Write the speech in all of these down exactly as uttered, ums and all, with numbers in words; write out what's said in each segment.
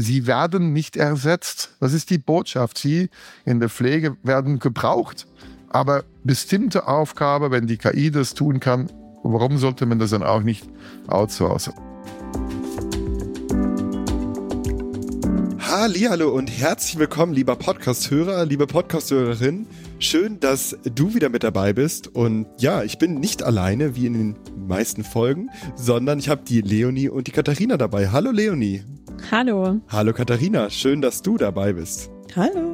sie werden nicht ersetzt. Das ist die Botschaft. Sie in der Pflege werden gebraucht, aber bestimmte Aufgabe, wenn die K I das tun kann, warum sollte man das dann auch nicht outsourcen? Hallihallo und herzlich willkommen, lieber Podcast-Hörer, liebe Podcast-Hörerin. Schön, dass du wieder mit dabei bist. Und ja, ich bin nicht alleine, wie in den meisten Folgen, sondern ich habe die Leonie und die Katharina dabei. Hallo Leonie. Hallo. Hallo Katharina, schön, dass du dabei bist. Hallo.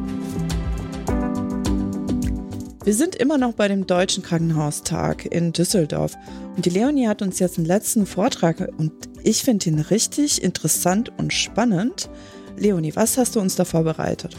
Wir sind immer noch bei dem Deutschen Krankenhaustag in Düsseldorf. Und die Leonie hat uns jetzt einen letzten Vortrag und ich finde ihn richtig interessant und spannend. Leonie, was hast du uns da vorbereitet?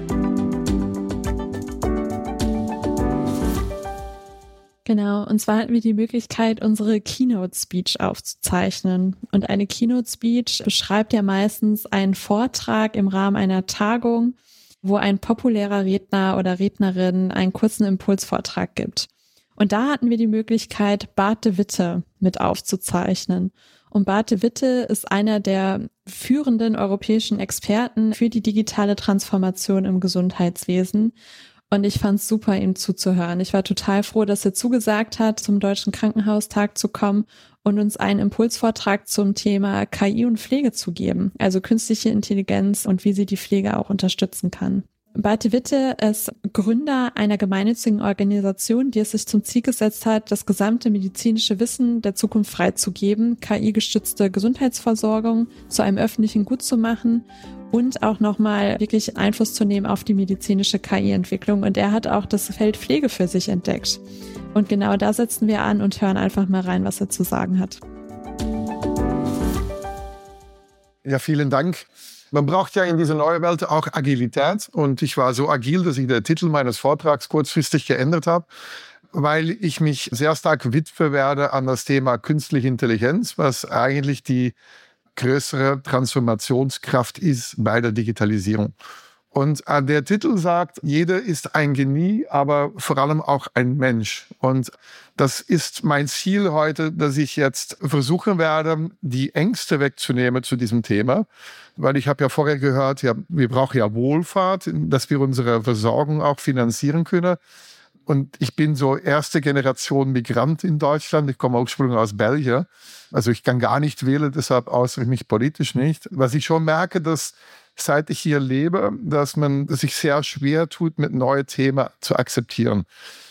Genau, und zwar hatten wir die Möglichkeit, unsere Keynote-Speech aufzuzeichnen. Und eine Keynote-Speech beschreibt ja meistens einen Vortrag im Rahmen einer Tagung, wo ein populärer Redner oder Rednerin einen kurzen Impulsvortrag gibt. Und da hatten wir die Möglichkeit, Bart de Witte mit aufzuzeichnen. Und Bart de Witte ist einer der führenden europäischen Experten für die digitale Transformation im Gesundheitswesen. Und ich fand es super, ihm zuzuhören. Ich war total froh, dass er zugesagt hat, zum Deutschen Krankenhaustag zu kommen und uns einen Impulsvortrag zum Thema K I und Pflege zu geben, also künstliche Intelligenz und wie sie die Pflege auch unterstützen kann. Bart de Witte ist Gründer einer gemeinnützigen Organisation, die es sich zum Ziel gesetzt hat, das gesamte medizinische Wissen der Zukunft freizugeben, K I-gestützte Gesundheitsversorgung zu einem öffentlichen Gut zu machen und auch nochmal wirklich Einfluss zu nehmen auf die medizinische K I-Entwicklung. Und er hat auch das Feld Pflege für sich entdeckt. Und genau da setzen wir an und hören einfach mal rein, was er zu sagen hat. Ja, vielen Dank. Man braucht ja in dieser neuen Welt auch Agilität. Und ich war so agil, dass ich den Titel meines Vortrags kurzfristig geändert habe, weil ich mich sehr stark widmen werde an das Thema künstliche Intelligenz, was eigentlich die größere Transformationskraft ist bei der Digitalisierung. Und der Titel sagt, jeder ist ein Genie, aber vor allem auch ein Mensch. Und das ist mein Ziel heute, dass ich jetzt versuchen werde, die Ängste wegzunehmen zu diesem Thema. Weil ich habe ja vorher gehört, ja, wir brauchen ja Wohlfahrt, dass wir unsere Versorgung auch finanzieren können. Und ich bin so erste Generation Migrant in Deutschland. Ich komme ursprünglich aus Belgien. Also ich kann gar nicht wählen, deshalb äußere ich mich politisch nicht. Was ich schon merke, dass seit ich hier lebe, dass man sich sehr schwer tut, mit neuen Themen zu akzeptieren.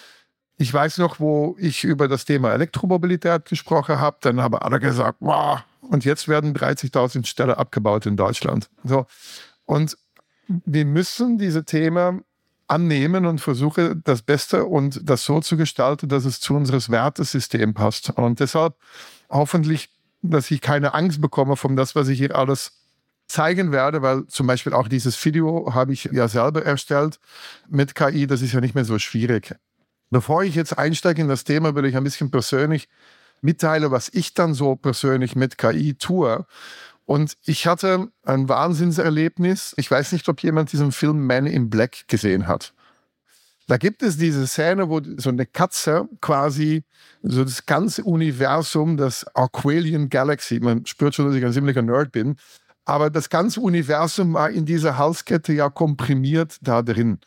Ich weiß noch, wo ich über das Thema Elektromobilität gesprochen habe, dann haben alle gesagt, wow, und jetzt werden dreißigtausend Stellen abgebaut in Deutschland. So. Und wir müssen diese Themen annehmen und versuchen, das Beste und das so zu gestalten, dass es zu unserem Wertesystem passt. Und deshalb hoffentlich, dass ich keine Angst bekomme von das, was ich hier alles zeigen werde, weil zum Beispiel auch dieses Video habe ich ja selber erstellt mit K I, das ist ja nicht mehr so schwierig. Bevor ich jetzt einsteige in das Thema, will ich ein bisschen persönlich mitteilen, was ich dann so persönlich mit K I tue. Und ich hatte ein Wahnsinnserlebnis. Ich weiß nicht, ob jemand diesen Film Man in Black gesehen hat. Da gibt es diese Szene, wo so eine Katze quasi so das ganze Universum, das Aqualian Galaxy, man spürt schon, dass ich ein ziemlicher Nerd bin, aber das ganze Universum war in dieser Halskette ja komprimiert da drin.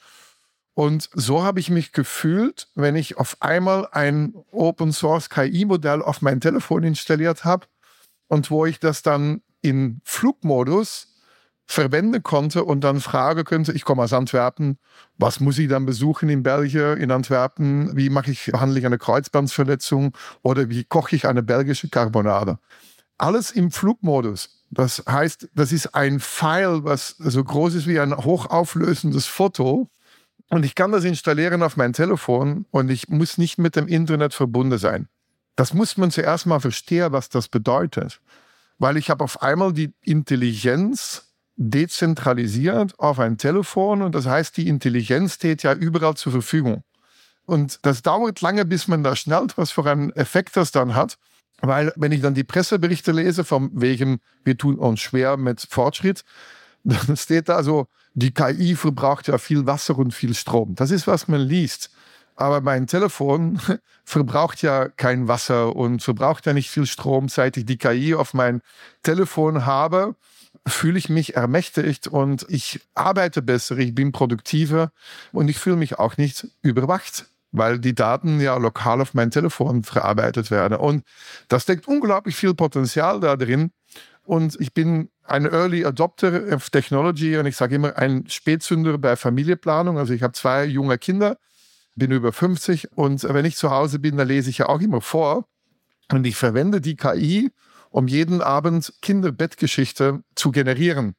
Und so habe ich mich gefühlt, wenn ich auf einmal ein Open-Source-K I-Modell auf mein Telefon installiert habe und wo ich das dann in Flugmodus verwenden konnte und dann fragen könnte, ich komme aus Antwerpen, was muss ich dann besuchen in Belgien, in Antwerpen, wie mache ich, behandle ich eine Kreuzbandverletzung oder wie koche ich eine belgische Carbonade. Alles im Flugmodus. Das heißt, das ist ein File, was so groß ist wie ein hochauflösendes Foto. Und ich kann das installieren auf mein Telefon und ich muss nicht mit dem Internet verbunden sein. Das muss man zuerst mal verstehen, was das bedeutet. Weil ich habe auf einmal die Intelligenz dezentralisiert auf ein Telefon und das heißt, die Intelligenz steht ja überall zur Verfügung. Und das dauert lange, bis man da schnallt, was für einen Effekt das dann hat. Weil wenn ich dann die Presseberichte lese, von wegen, wir tun uns schwer mit Fortschritt, dann steht da so, die K I verbraucht ja viel Wasser und viel Strom. Das ist, was man liest. Aber mein Telefon verbraucht ja kein Wasser und verbraucht ja nicht viel Strom, seit ich die K I auf mein Telefon habe. fühle ich mich ermächtigt und ich arbeite besser, ich bin produktiver und ich fühle mich auch nicht überwacht, weil die Daten ja lokal auf mein Telefon verarbeitet werden. Und das steckt unglaublich viel Potenzial da drin. Und ich bin ein Early Adopter of Technology und ich sage immer ein Spätzünder bei Familienplanung. Also ich habe zwei junge Kinder, bin über fünfzig und wenn ich zu Hause bin, dann lese ich ja auch immer vor. Und ich verwende die K I, um jeden Abend Kinderbettgeschichte zu generieren.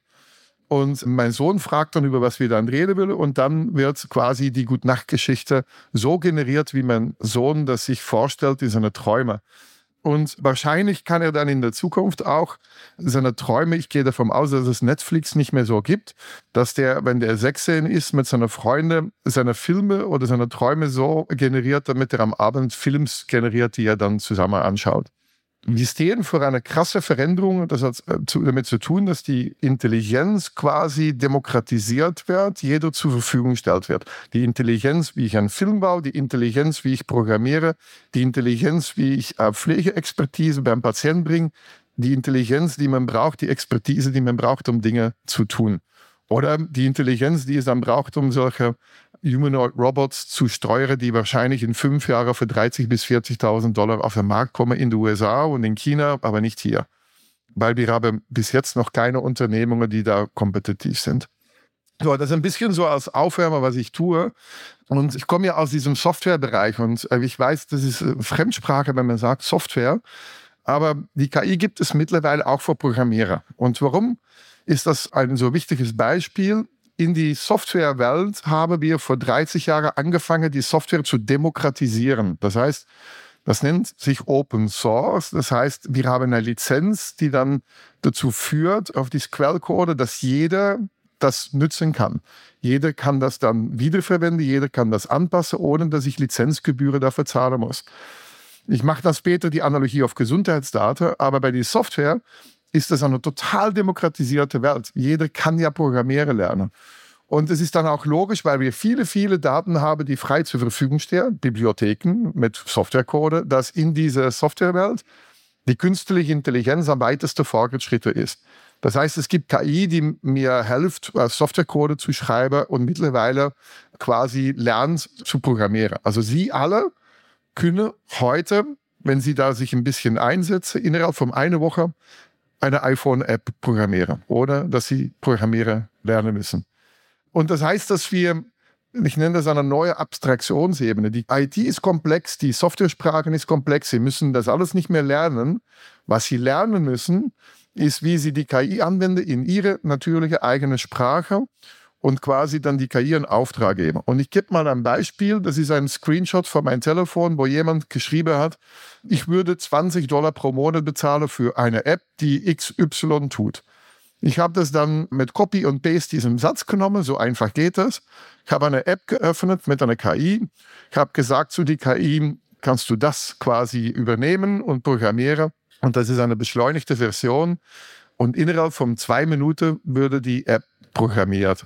Und mein Sohn fragt dann, über was wir dann reden will. Und dann wird quasi die Gute-Nacht-Geschichte so generiert, wie mein Sohn das sich vorstellt in seine Träume. Und wahrscheinlich kann er dann in der Zukunft auch seine Träume, ich gehe davon aus, dass es Netflix nicht mehr so gibt, dass der, wenn der sechzehn ist, mit seinen Freunden seine Filme oder seine Träume so generiert, damit er am Abend Films generiert, die er dann zusammen anschaut. Wir stehen vor einer krassen Veränderung. Das hat damit zu tun, dass die Intelligenz quasi demokratisiert wird, jeder zur Verfügung gestellt wird. Die Intelligenz, wie ich einen Film baue, die Intelligenz, wie ich programmiere, die Intelligenz, wie ich Pflegeexpertise beim Patienten bringe, die Intelligenz, die man braucht, die Expertise, die man braucht, um Dinge zu tun. Oder die Intelligenz, die es dann braucht, um solche Humanoid Robots zu steuern, die wahrscheinlich in fünf Jahren für dreißigtausend bis vierzigtausend Dollar auf den Markt kommen in den U S A und in China, aber nicht hier. Weil wir haben bis jetzt noch keine Unternehmungen, die da kompetitiv sind. So, das ist ein bisschen so als Aufwärmer, was ich tue. Und ich komme ja aus diesem Softwarebereich und ich weiß, das ist Fremdsprache, wenn man sagt Software. Aber die K I gibt es mittlerweile auch für Programmierer. Und warum ist das ein so wichtiges Beispiel? In die Softwarewelt haben wir vor dreißig Jahren angefangen, die Software zu demokratisieren. Das heißt, das nennt sich Open Source. Das heißt, wir haben eine Lizenz, die dann dazu führt, auf die Quellcode, dass jeder das nutzen kann. Jeder kann das dann wiederverwenden, jeder kann das anpassen, ohne dass ich Lizenzgebühren dafür zahlen muss. Ich mache dann später die Analogie auf Gesundheitsdaten, aber bei der Software ist das eine total demokratisierte Welt. Jeder kann ja Programmieren lernen. Und es ist dann auch logisch, weil wir viele, viele Daten haben, die frei zur Verfügung stehen, Bibliotheken mit Softwarecode, dass in dieser Softwarewelt die künstliche Intelligenz am weitesten Fortschritte ist. Das heißt, es gibt K I, die mir hilft, Softwarecode zu schreiben und mittlerweile quasi lernt zu programmieren. Also Sie alle können heute, wenn Sie da sich ein bisschen einsetzen, innerhalb von einer Woche eine iPhone-App programmieren oder dass Sie programmieren lernen müssen. Und das heißt, dass wir, ich nenne das eine neue Abstraktionsebene. Die I T ist komplex, die Softwaresprachen ist komplex. Sie müssen das alles nicht mehr lernen. Was Sie lernen müssen, ist, wie Sie die K I anwenden in Ihre natürliche eigene Sprache und quasi dann die K I einen Auftrag geben. Und ich gebe mal ein Beispiel, das ist ein Screenshot von meinem Telefon, wo jemand geschrieben hat, ich würde zwanzig Dollar pro Monat bezahlen für eine App, die X Y tut. Ich habe das dann mit Copy und Paste diesen Satz genommen, so einfach geht das. Ich habe eine App geöffnet mit einer K I. Ich habe gesagt zu der K I, kannst du das quasi übernehmen und programmieren. Und das ist eine beschleunigte Version. Und innerhalb von zwei Minuten würde die App programmiert.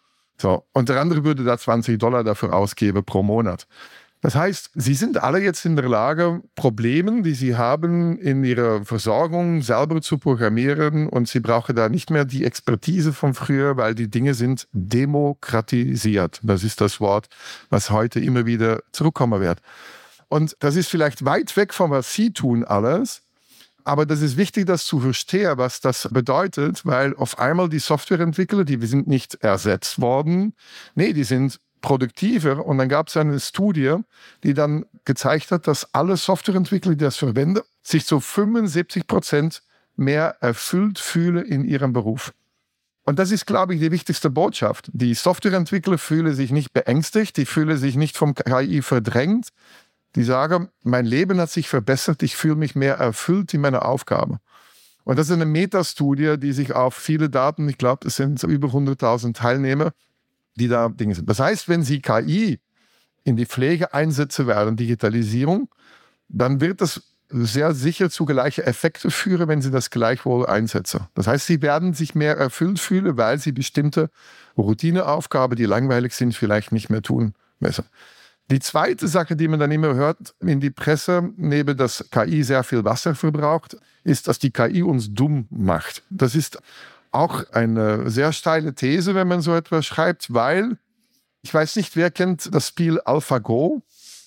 So, und der andere würde da zwanzig Dollar dafür ausgeben pro Monat. Das heißt, Sie sind alle jetzt in der Lage, Probleme, die Sie haben, in Ihrer Versorgung selber zu programmieren und Sie brauchen da nicht mehr die Expertise von früher, weil die Dinge sind demokratisiert. Das ist das Wort, was heute immer wieder zurückkommen wird. Und das ist vielleicht weit weg von was Sie tun alles, aber das ist wichtig, das zu verstehen, was das bedeutet, weil auf einmal die Softwareentwickler, die sind nicht ersetzt worden, nee, die sind produktiver. Und dann gab es eine Studie, die dann gezeigt hat, dass alle Softwareentwickler, die das verwenden, sich zu fünfundsiebzig Prozent mehr erfüllt fühlen in ihrem Beruf. Und das ist, glaube ich, die wichtigste Botschaft. Die Softwareentwickler fühlen sich nicht beängstigt, die fühlen sich nicht vom K I verdrängt. Die sagen, mein Leben hat sich verbessert, ich fühle mich mehr erfüllt in meiner Aufgabe. Und das ist eine Metastudie, die sich auf viele Daten, ich glaube, es sind über hunderttausend Teilnehmer, die da Dinge sind. Das heißt, wenn Sie K I in die Pflege einsetzen werden, Digitalisierung, dann wird das sehr sicher zu gleichen Effekten führen, wenn Sie das gleichwohl einsetzen. Das heißt, Sie werden sich mehr erfüllt fühlen, weil Sie bestimmte Routineaufgaben, die langweilig sind, vielleicht nicht mehr tun müssen. Die zweite Sache, die man dann immer hört in die Presse, neben dass K I sehr viel Wasser verbraucht, ist, dass die K I uns dumm macht. Das ist auch eine sehr steile These, wenn man so etwas schreibt, weil, ich weiß nicht, wer kennt das Spiel AlphaGo?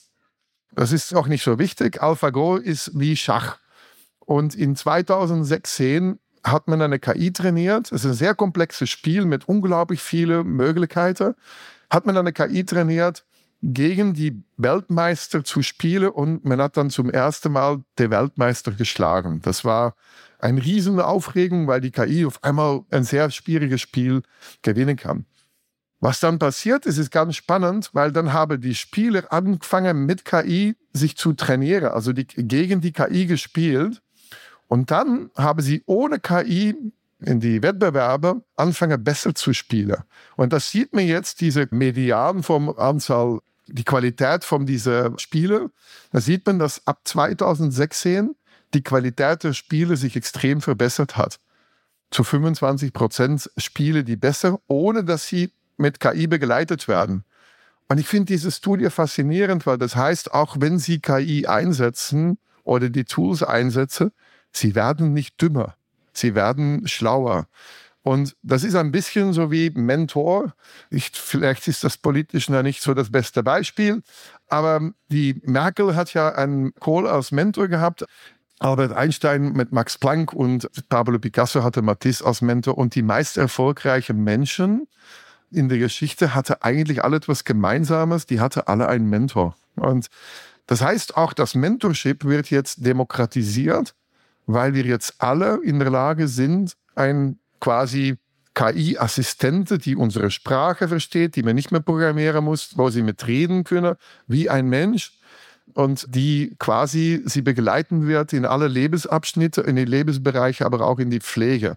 Das ist auch nicht so wichtig. AlphaGo ist wie Schach. Und in zweitausendsechzehn hat man eine K I trainiert. Es ist ein sehr komplexes Spiel mit unglaublich vielen Möglichkeiten. Hat man eine K I trainiert, gegen die Weltmeister zu spielen, und man hat dann zum ersten Mal den Weltmeister geschlagen. Das war eine riesige Aufregung, weil die K I auf einmal ein sehr schwieriges Spiel gewinnen kann. Was dann passiert ist, ist ganz spannend, weil dann haben die Spieler angefangen mit K I sich zu trainieren, also die, gegen die K I gespielt. Und dann haben sie ohne K I in die Wettbewerbe anfangen besser zu spielen. Und das sieht man jetzt, diese Median vom Anzahl, die Qualität von diesen Spielen. Da sieht man, dass ab zweitausendsechzehn die Qualität der Spiele sich extrem verbessert hat. Zu fünfundzwanzig Prozent Spiele, die besser, ohne dass sie mit K I begleitet werden. Und ich finde diese Studie faszinierend, weil das heißt, auch wenn sie K I einsetzen oder die Tools einsetzen, sie werden nicht dümmer, sie werden schlauer. Und das ist ein bisschen so wie Mentor. Ich, vielleicht ist das politisch noch nicht so das beste Beispiel, aber die Merkel hat ja einen Kohl als Mentor gehabt. Albert Einstein mit Max Planck und Pablo Picasso hatte Matisse als Mentor. Und die meist erfolgreichen Menschen in der Geschichte hatte eigentlich alle etwas Gemeinsames. Die hatte alle einen Mentor. Und das heißt auch, das Mentorship wird jetzt demokratisiert, weil wir jetzt alle in der Lage sind, ein quasi K I-Assistente, die unsere Sprache versteht, die man nicht mehr programmieren muss, wo sie mitreden können, wie ein Mensch, und die quasi sie begleiten wird in alle Lebensabschnitte, in die Lebensbereiche, aber auch in die Pflege.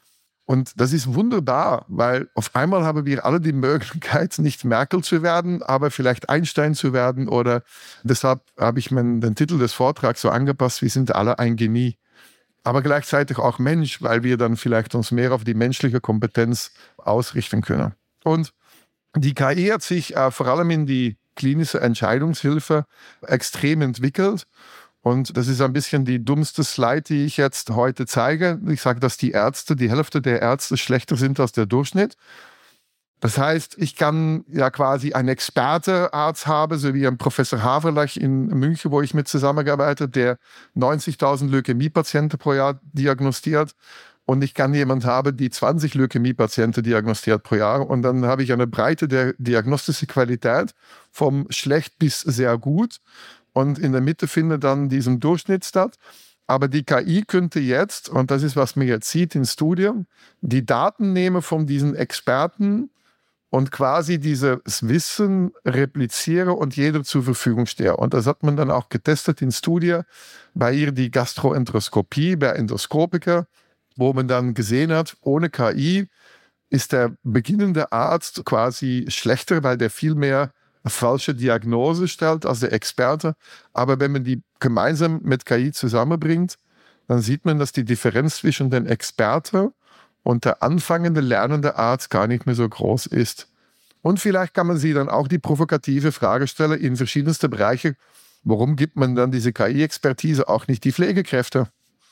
Und das ist wunderbar, weil auf einmal haben wir alle die Möglichkeit, nicht Merkel zu werden, aber vielleicht Einstein zu werden. Oder deshalb habe ich mir den Titel des Vortrags so angepasst, wir sind alle ein Genie. Aber gleichzeitig auch Mensch, weil wir dann vielleicht uns mehr auf die menschliche Kompetenz ausrichten können. Und die K I hat sich äh, vor allem in die klinische Entscheidungshilfe extrem entwickelt. Und das ist ein bisschen die dummste Slide, die ich jetzt heute zeige. Ich sage, dass die Ärzte, die Hälfte der Ärzte schlechter sind als der Durchschnitt. Das heißt, ich kann ja quasi einen Experte-Arzt haben, so wie ein Professor Haverlach in München, wo ich mit zusammengearbeitet habe, der neunzigtausend Leukämie-Patienten pro Jahr diagnostiziert. Und ich kann jemanden haben, die zwanzig Leukämie-Patienten diagnostiziert pro Jahr. Und dann habe ich eine breite der diagnostische Qualität vom schlecht bis sehr gut. Und in der Mitte findet dann diesen Durchschnitt statt. Aber die K I könnte jetzt, und das ist, was man jetzt sieht in Studien, die Daten nehmen von diesen Experten und quasi dieses Wissen replizieren und jeder zur Verfügung stehen. Und das hat man dann auch getestet in Studien, bei ihr die Gastroenteroskopie, bei Endoskopiker, wo man dann gesehen hat, ohne K I ist der beginnende Arzt quasi schlechter, weil der viel mehr eine falsche Diagnose stellt als der Experte. Aber wenn man die gemeinsam mit K I zusammenbringt, dann sieht man, dass die Differenz zwischen den Experten und der anfangende lernende Arzt gar nicht mehr so groß ist. Und vielleicht kann man sie dann auch die provokative Frage stellen in verschiedenste Bereiche. Warum gibt man dann diese K I-Expertise auch nicht die Pflegekräfte?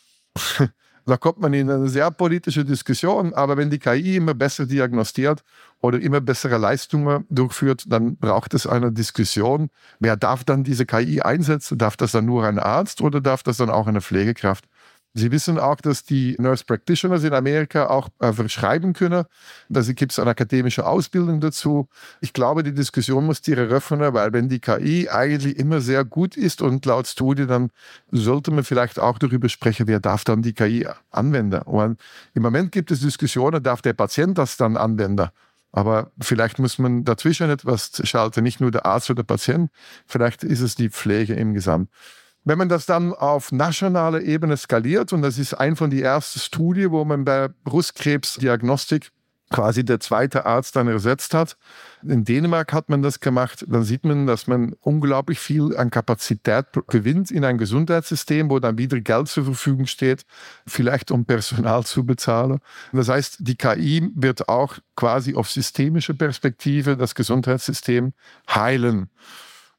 Da kommt man in eine sehr politische Diskussion, aber wenn die K I immer besser diagnostiziert oder immer bessere Leistungen durchführt, dann braucht es eine Diskussion. Wer darf dann diese K I einsetzen? Darf das dann nur ein Arzt oder darf das dann auch eine Pflegekraft? Sie wissen auch, dass die Nurse Practitioners in Amerika auch äh, verschreiben können. Da gibt es eine akademische Ausbildung dazu. Ich glaube, die Diskussion muss die eröffnen, weil wenn die K I eigentlich immer sehr gut ist und laut Studie, dann sollte man vielleicht auch darüber sprechen, wer darf dann die K I anwenden. Und im Moment gibt es Diskussionen, darf der Patient das dann anwenden? Aber vielleicht muss man dazwischen etwas schalten, nicht nur der Arzt oder der Patient, vielleicht ist es die Pflege im Gesamt. Wenn man das dann auf nationaler Ebene skaliert, und das ist ein von den ersten Studien, wo man bei Brustkrebsdiagnostik quasi der zweite Arzt dann ersetzt hat. In Dänemark hat man das gemacht. Dann sieht man, dass man unglaublich viel an Kapazität gewinnt in ein Gesundheitssystem, wo dann wieder Geld zur Verfügung steht, vielleicht um Personal zu bezahlen. Das heißt, die K I wird auch quasi auf systemische Perspektive das Gesundheitssystem heilen.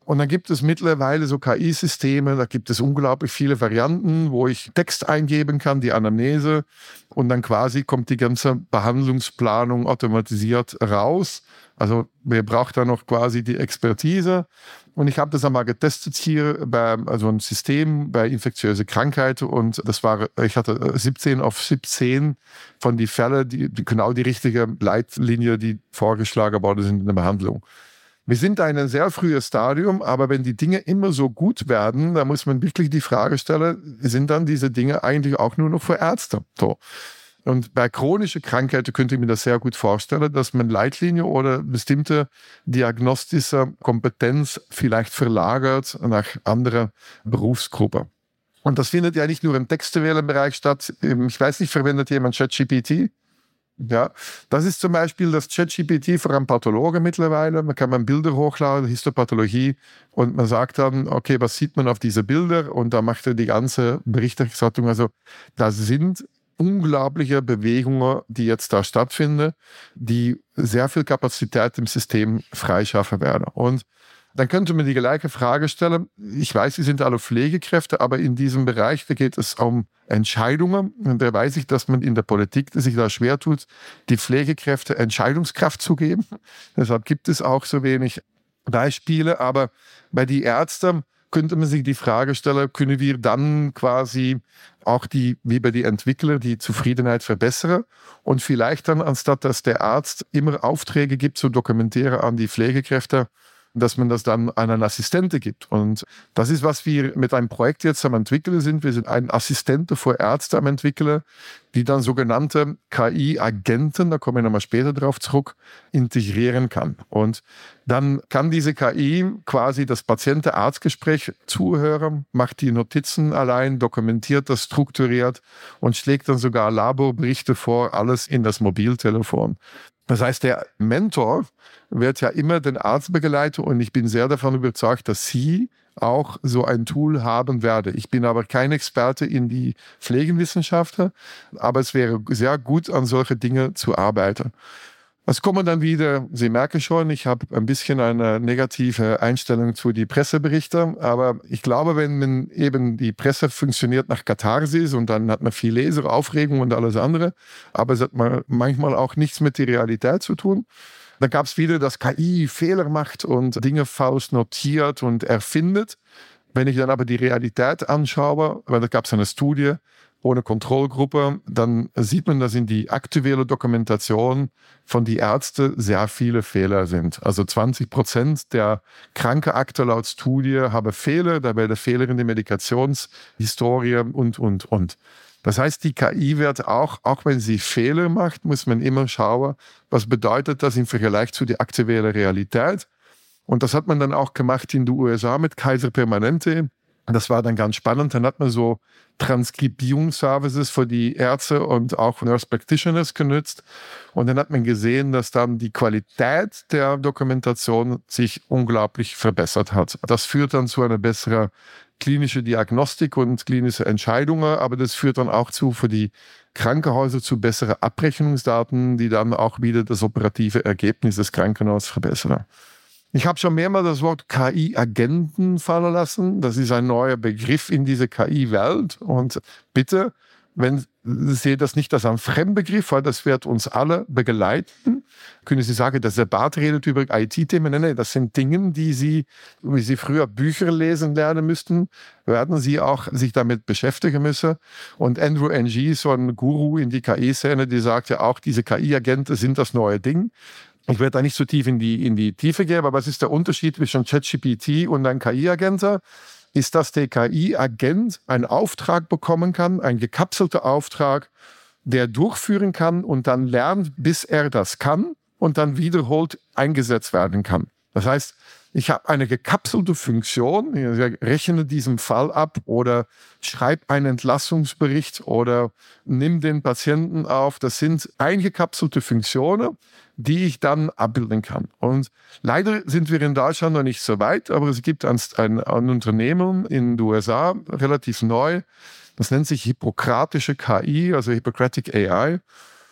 Und dann gibt es mittlerweile so K I-Systeme, da gibt es unglaublich viele Varianten, wo ich Text eingeben kann, die Anamnese, und dann quasi kommt die ganze Behandlungsplanung automatisiert raus. Also wer braucht da noch quasi die Expertise? Und ich habe das einmal getestet hier bei also ein System bei infektiöse Krankheiten, und das war, ich hatte siebzehn auf siebzehn von die Fälle, die, die genau die richtige Leitlinie, die vorgeschlagen worden sind in der Behandlung. Wir sind da in einem sehr frühen Stadium, aber wenn die Dinge immer so gut werden, dann muss man wirklich die Frage stellen, sind dann diese Dinge eigentlich auch nur noch für Ärzte? So. Und bei chronischen Krankheiten könnte ich mir das sehr gut vorstellen, dass man Leitlinie oder bestimmte diagnostische Kompetenz vielleicht verlagert nach anderen Berufsgruppen. Und das findet ja nicht nur im Textewählenbereich statt. Ich weiß nicht, verwendet jemand ChatGPT? Ja, das ist zum Beispiel das ChatGPT für einen Pathologe mittlerweile. Man kann man Bilder hochladen, Histopathologie, und man sagt dann, okay, was sieht man auf diese Bilder? Und da macht er die ganze Berichterstattung. Also da sind unglaubliche Bewegungen, die jetzt da stattfinden, die sehr viel Kapazität im System freischaffen werden. Und dann könnte man die gleiche Frage stellen. Ich weiß, Sie sind alle Pflegekräfte, aber in diesem Bereich, da geht es um Entscheidungen. Und da weiß ich, dass man in der Politik sich da schwer tut, die Pflegekräfte Entscheidungskraft zu geben. Deshalb gibt es auch so wenig Beispiele. Aber bei den Ärzten könnte man sich die Frage stellen, können wir dann quasi auch die, wie bei den Entwicklern, die Zufriedenheit verbessern und vielleicht dann, anstatt dass der Arzt immer Aufträge gibt, zu dokumentieren an die Pflegekräfte, dass man das dann an einen Assistenten gibt. Und das ist, was wir mit einem Projekt jetzt am entwickeln sind. Wir sind einen Assistenten für Ärzte am entwickeln, die dann sogenannte K I-Agenten, da komme ich nochmal später drauf zurück, integrieren kann. Und dann kann diese K I quasi das Patient-Arzt-Gespräch zuhören, macht die Notizen allein, dokumentiert das strukturiert und schlägt dann sogar Laborberichte vor, alles in das Mobiltelefon. Das heißt, der Mentor wird ja immer den Arzt begleiten, und ich bin sehr davon überzeugt, dass Sie auch so ein Tool haben werden. Ich bin aber kein Experte in die Pflegewissenschaften, aber es wäre sehr gut, an solche Dinge zu arbeiten. Was kommen dann wieder? Sie merken schon, ich habe ein bisschen eine negative Einstellung zu den Presseberichten, aber ich glaube, wenn man eben die Presse funktioniert nach Katharsis, und dann hat man viel Leser, Aufregung und alles andere, aber es hat manchmal auch nichts mit der Realität zu tun. Da gab es wieder, dass K I Fehler macht und Dinge falsch notiert und erfindet. Wenn ich dann aber die Realität anschaue, weil da gab es eine Studie ohne Kontrollgruppe, dann sieht man, dass in die aktuelle Dokumentation von den Ärzten sehr viele Fehler sind. Also zwanzig Prozent der Krankenakte laut Studie haben Fehler, dabei der Fehler in der Medikationshistorie und, und, und. Das heißt, die K I wird auch, auch wenn sie Fehler macht, muss man immer schauen, was bedeutet das im Vergleich zu der aktuellen Realität. Und das hat man dann auch gemacht in den U S A mit Kaiser Permanente. Das war dann ganz spannend. Dann hat man so Transkribierungsservices für die Ärzte und auch Nurse Practitioners genutzt. Und dann hat man gesehen, dass dann die Qualität der Dokumentation sich unglaublich verbessert hat. Das führt dann zu einer besseren klinische Diagnostik und klinische Entscheidungen, aber das führt dann auch zu für die Krankenhäuser zu besseren Abrechnungsdaten, die dann auch wieder das operative Ergebnis des Krankenhauses verbessern. Ich habe schon mehrmals das Wort K I-Agenten fallen lassen. Das ist ein neuer Begriff in dieser K I-Welt. Und bitte, wenn Sie das nicht als ein Fremdbegriff, weil das wird uns alle begleiten, können Sie sagen, dass der Bart redet über I T-Themen. Nein, nein, das sind Dinge, die Sie, wie Sie früher Bücher lesen lernen müssten, werden Sie auch sich damit beschäftigen müssen. Und Andrew Ng, so ein Guru in die K I-Szene, die sagt ja auch, diese K I-Agenten sind das neue Ding. Ich werde da nicht so tief in die, in die Tiefe gehen, aber was ist der Unterschied zwischen ChatGPT und einem K I-Agenten? Ist, dass der K I-Agent einen Auftrag bekommen kann, einen gekapselten Auftrag, der durchführen kann und dann lernt, bis er das kann und dann wiederholt eingesetzt werden kann. Das heißt, ich habe eine gekapselte Funktion, ich rechne diesen Fall ab oder schreibe einen Entlassungsbericht oder nimm den Patienten auf. Das sind eingekapselte Funktionen, die ich dann abbilden kann. Und leider sind wir in Deutschland noch nicht so weit, aber es gibt ein, ein, ein Unternehmen in den U S A, relativ neu, das nennt sich hippokratische K I, also Hippocratic A I.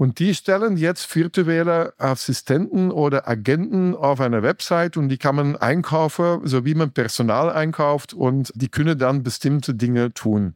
Und die stellen jetzt virtuelle Assistenten oder Agenten auf einer Website und die kann man einkaufen, so wie man Personal einkauft und die können dann bestimmte Dinge tun.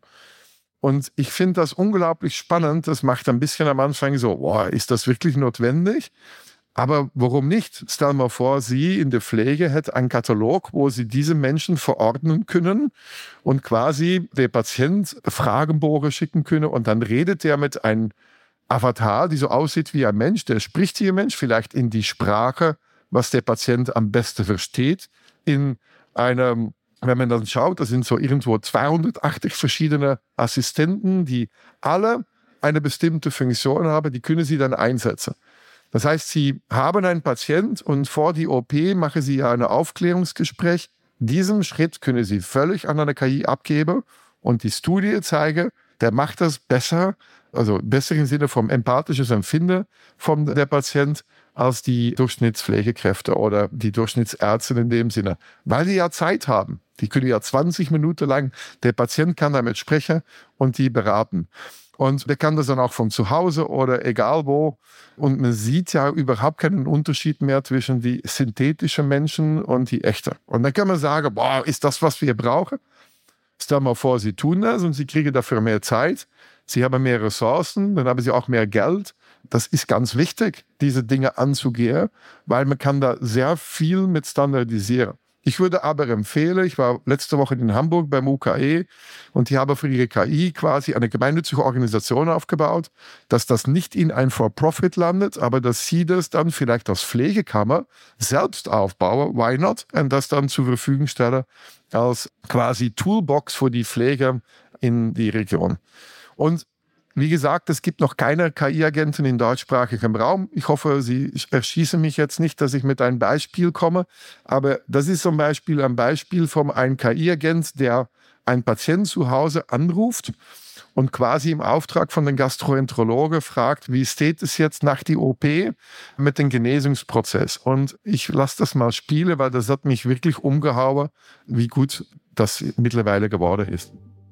Und ich finde das unglaublich spannend. Das macht ein bisschen am Anfang so, boah, ist das wirklich notwendig? Aber warum nicht? Stell mal vor, Sie in der Pflege hätten einen Katalog, wo Sie diese Menschen verordnen können und quasi der Patient Fragenbogen schicken können und dann redet er mit einem Avatar, die so aussieht wie ein Mensch, der spricht wie ein Mensch, vielleicht in die Sprache, was der Patient am besten versteht. In einem, wenn man dann schaut, das sind so irgendwo zweihundertachtzig verschiedene Assistenten, die alle eine bestimmte Funktion haben, die können Sie dann einsetzen. Das heißt, Sie haben einen Patient und vor die O P machen Sie ein Aufklärungsgespräch. Diesen Schritt können Sie völlig an eine K I abgeben und die Studie zeigt, der macht das besser, also besser im Sinne vom empathisches Empfinden von der Patient als die Durchschnittspflegekräfte oder die Durchschnittsärzte in dem Sinne, weil die ja Zeit haben. Die können ja zwanzig Minuten lang, der Patient kann damit sprechen und die beraten. Und der kann das dann auch von zu Hause oder egal wo. Und man sieht ja überhaupt keinen Unterschied mehr zwischen die synthetischen Menschen und die echten. Und dann kann man sagen, boah, ist das, was wir brauchen? Stell mal vor, Sie tun das und Sie kriegen dafür mehr Zeit. Sie haben mehr Ressourcen, dann haben Sie auch mehr Geld. Das ist ganz wichtig, diese Dinge anzugehen, weil man kann da sehr viel mit standardisieren. Ich würde aber empfehlen, ich war letzte Woche in Hamburg beim U K E und die haben für ihre K I quasi eine gemeinnützige Organisation aufgebaut, dass das nicht in ein For-Profit landet, aber dass sie das dann vielleicht als Pflegekammer selbst aufbauen, why not, und das dann zur Verfügung stellen als quasi Toolbox für die Pflege in die Region. Und wie gesagt, es gibt noch keine K I-Agenten in deutschsprachigem Raum. Ich hoffe, Sie erschießen mich jetzt nicht, dass ich mit einem Beispiel komme. Aber das ist zum Beispiel ein Beispiel von einem K I-Agent, der einen Patienten zu Hause anruft und quasi im Auftrag von den Gastroenterologen fragt, wie steht es jetzt nach der O P mit dem Genesungsprozess. Und ich lasse das mal spielen, weil das hat mich wirklich umgehauen, wie gut das mittlerweile geworden ist.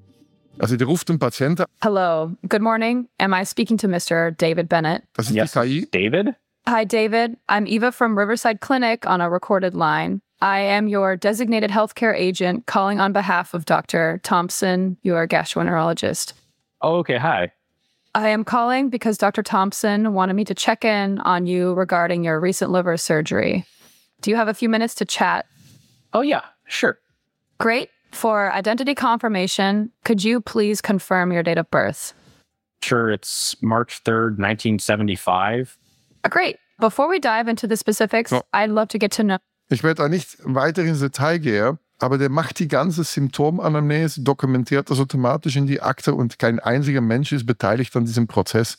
Also die ruft den Patienten. Hello, good morning. Am I speaking to Mister David Bennett? Das ist Yes, die K I. David? Hi, David. I'm Eva from Riverside Clinic on a recorded line. I am your designated healthcare agent calling on behalf of Doctor Thompson, your gastroenterologist. Oh, okay, hi. I am calling because Doctor Thompson wanted me to check in on you regarding your recent liver surgery. Do you have a few minutes to chat? Oh, yeah, sure. Great. For identity confirmation, could you please confirm your date of birth? Sure, it's March third, nineteen seventy-five. Uh, great. Before we dive into the specifics, So. I'd love to get to know. Ich werde da nicht weiter ins Detail gehen, aber der macht die ganze Symptomanamnese, dokumentiert das automatisch in die Akte und kein einziger Mensch ist beteiligt an diesem Prozess.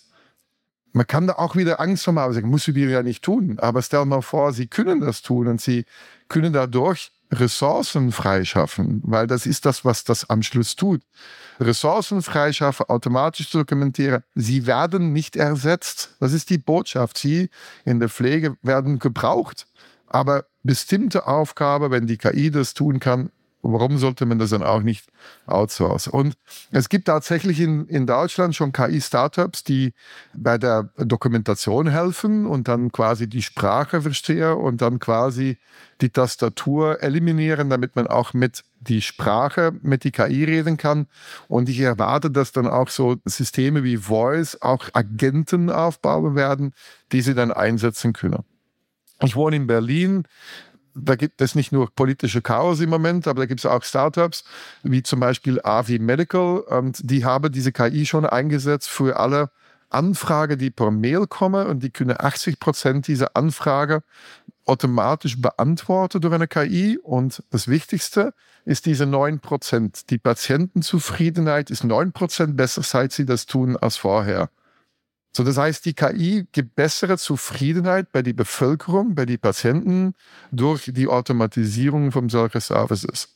Man kann da auch wieder Angst haben, sagen, musst du dir ja nicht tun. Aber stell mal vor, Sie können das tun und Sie können dadurch Ressourcen freischaffen, weil das ist das, was das am Schluss tut. Ressourcen freischaffen, automatisch dokumentieren. Sie werden nicht ersetzt. Das ist die Botschaft. Sie in der Pflege werden gebraucht. Aber bestimmte Aufgaben, wenn die K I das tun kann, warum sollte man das dann auch nicht outsourcen? Und es gibt tatsächlich in, in Deutschland schon K I-Startups, die bei der Dokumentation helfen und dann quasi die Sprache verstehen und dann quasi die Tastatur eliminieren, damit man auch mit die Sprache, mit die K I reden kann. Und ich erwarte, dass dann auch so Systeme wie Voice auch Agenten aufbauen werden, die sie dann einsetzen können. Ich wohne in Berlin. Da gibt es nicht nur politische Chaos im Moment, aber da gibt es auch Startups, wie zum Beispiel Avi Medical. Und die haben diese K I schon eingesetzt für alle Anfragen, die per Mail kommen. Und die können achtzig Prozent dieser Anfragen automatisch beantworten durch eine K I. Und das Wichtigste ist diese neun Prozent. Die Patientenzufriedenheit ist neun Prozent besser, seit sie das tun, als vorher. So, das heißt, die K I gibt bessere Zufriedenheit bei der Bevölkerung, bei den Patienten durch die Automatisierung von solchen Services.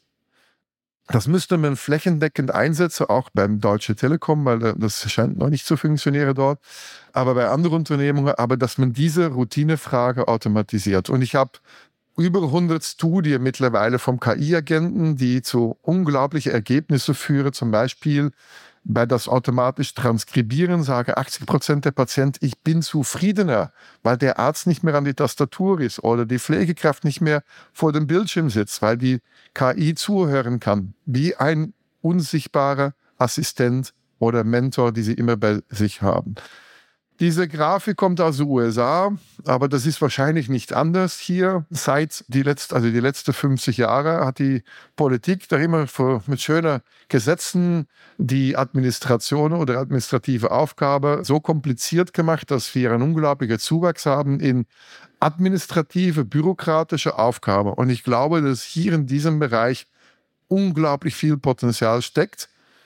Das müsste man flächendeckend einsetzen, auch beim Deutsche Telekom, weil das scheint noch nicht zu funktionieren dort, aber bei anderen Unternehmungen, aber dass man diese Routinefrage automatisiert. Und ich habe über hundert Studien mittlerweile vom K I-Agenten, die zu unglaublichen Ergebnissen führen, zum Beispiel bei das automatisch Transkribieren sagen achtzig Prozent der Patienten, ich bin zufriedener, weil der Arzt nicht mehr an die Tastatur ist oder die Pflegekraft nicht mehr vor dem Bildschirm sitzt, weil die K I zuhören kann, wie ein unsichtbarer Assistent oder Mentor, die sie immer bei sich haben. Diese Grafik kommt aus den U S A, aber das ist wahrscheinlich nicht anders hier. Seit die letzte, also die letzten fünfzig Jahre hat die Politik da immer mit schönen Gesetzen die Administration oder administrative Aufgabe so kompliziert gemacht, dass wir einen unglaublichen Zuwachs haben in administrative, bürokratische Aufgaben. Und ich glaube, dass hier in diesem Bereich unglaublich viel Potenzial steckt,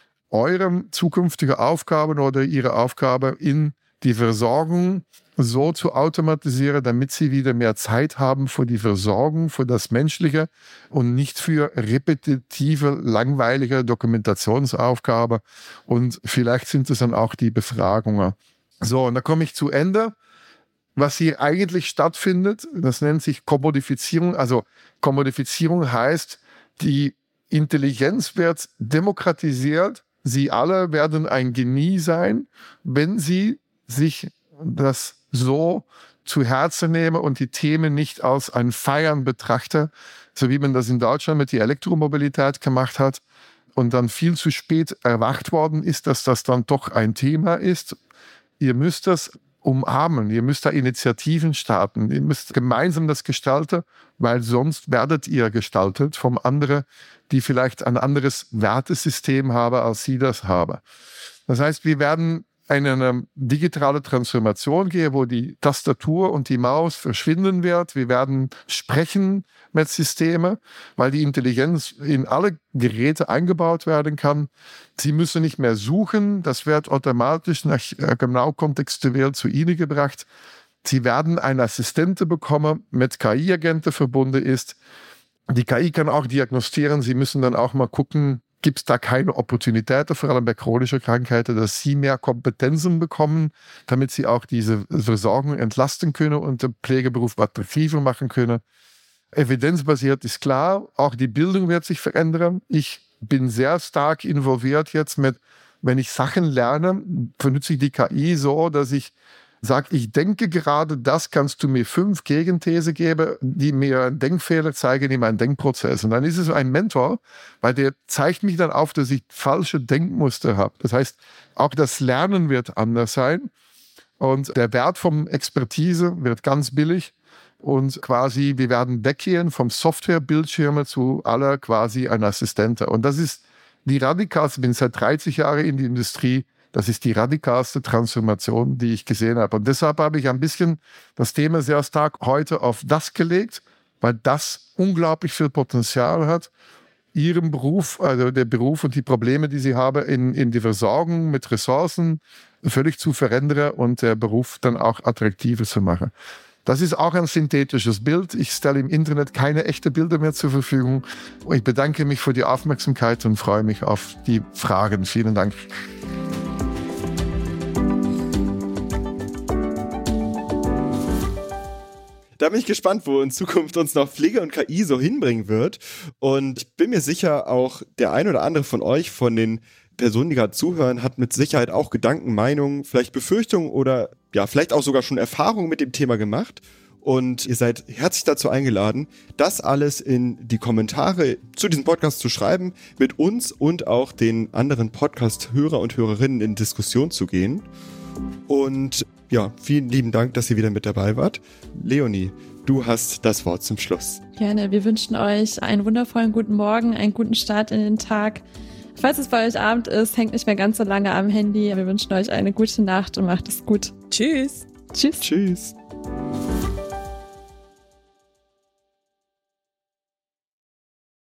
eure zukünftige Aufgaben oder ihre Aufgabe in die Versorgung so zu automatisieren, damit sie wieder mehr Zeit haben für die Versorgung, für das Menschliche und nicht für repetitive, langweilige Dokumentationsaufgaben. Und vielleicht sind es dann auch die Befragungen. So, und da komme ich zu Ende. Was hier eigentlich stattfindet, das nennt sich Kommodifizierung. Also Kommodifizierung heißt, die Intelligenz wird demokratisiert. Sie alle werden ein Genie sein, wenn sie sich das so zu Herzen nehmen und die Themen nicht als ein Feiern betrachte, so wie man das in Deutschland mit der Elektromobilität gemacht hat und dann viel zu spät erwacht worden ist, dass das dann doch ein Thema ist. Ihr müsst das umarmen, ihr müsst da Initiativen starten, ihr müsst gemeinsam das gestalten, weil sonst werdet ihr gestaltet vom anderen, die vielleicht ein anderes Wertesystem haben, als sie das haben. Das heißt, wir werden eine digitale Transformation gehen, wo die Tastatur und die Maus verschwinden wird. Wir werden sprechen mit Systemen, weil die Intelligenz in alle Geräte eingebaut werden kann. Sie müssen nicht mehr suchen. Das wird automatisch nach genau kontextuell zu Ihnen gebracht. Sie werden eine Assistente bekommen, mit K I-Agenten verbunden ist. Die K I kann auch diagnostizieren. Sie müssen dann auch mal gucken, gibt es da keine Opportunitäten, vor allem bei chronischen Krankheiten, dass sie mehr Kompetenzen bekommen, damit sie auch diese Versorgung entlasten können und den Pflegeberuf attraktiver machen können. Evidenzbasiert ist klar, auch die Bildung wird sich verändern. Ich bin sehr stark involviert jetzt mit, wenn ich Sachen lerne, benutze ich die K I so, dass ich sage, ich denke gerade, das kannst du mir fünf Gegenthese geben, die mir Denkfehler zeigen in meinem Denkprozess. Und dann ist es ein Mentor, weil der zeigt mich dann auf, dass ich falsche Denkmuster habe. Das heißt, auch das Lernen wird anders sein. Und der Wert vom Expertise wird ganz billig. Und quasi, wir werden weggehen vom Softwarebildschirme zu aller quasi ein Assistenten. Und das ist die radikalste, ich bin seit dreißig Jahren in der Industrie. Das ist die radikalste Transformation, die ich gesehen habe. Und deshalb habe ich ein bisschen das Thema sehr stark heute auf das gelegt, weil das unglaublich viel Potenzial hat, ihren Beruf, also der Beruf und die Probleme, die sie haben, in, in die Versorgung mit Ressourcen völlig zu verändern und der Beruf dann auch attraktiver zu machen. Das ist auch ein synthetisches Bild. Ich stelle im Internet keine echten Bilder mehr zur Verfügung. Ich bedanke mich für die Aufmerksamkeit und freue mich auf die Fragen. Vielen Dank. Da bin ich gespannt, wo in Zukunft uns noch Pflege und K I so hinbringen wird. Und ich bin mir sicher, auch der ein oder andere von euch, von den Personen, die gerade zuhören, hat mit Sicherheit auch Gedanken, Meinungen, vielleicht Befürchtungen oder ja, vielleicht auch sogar schon Erfahrungen mit dem Thema gemacht. Und ihr seid herzlich dazu eingeladen, das alles in die Kommentare zu diesem Podcast zu schreiben, mit uns und auch den anderen Podcast-Hörer und Hörerinnen in Diskussion zu gehen. Und ja, vielen lieben Dank, dass ihr wieder mit dabei wart. Leonie, du hast das Wort zum Schluss. Gerne, wir wünschen euch einen wundervollen guten Morgen, einen guten Start in den Tag. Falls es bei euch Abend ist, hängt nicht mehr ganz so lange am Handy. Wir wünschen euch eine gute Nacht und macht es gut. Tschüss. Tschüss. Tschüss.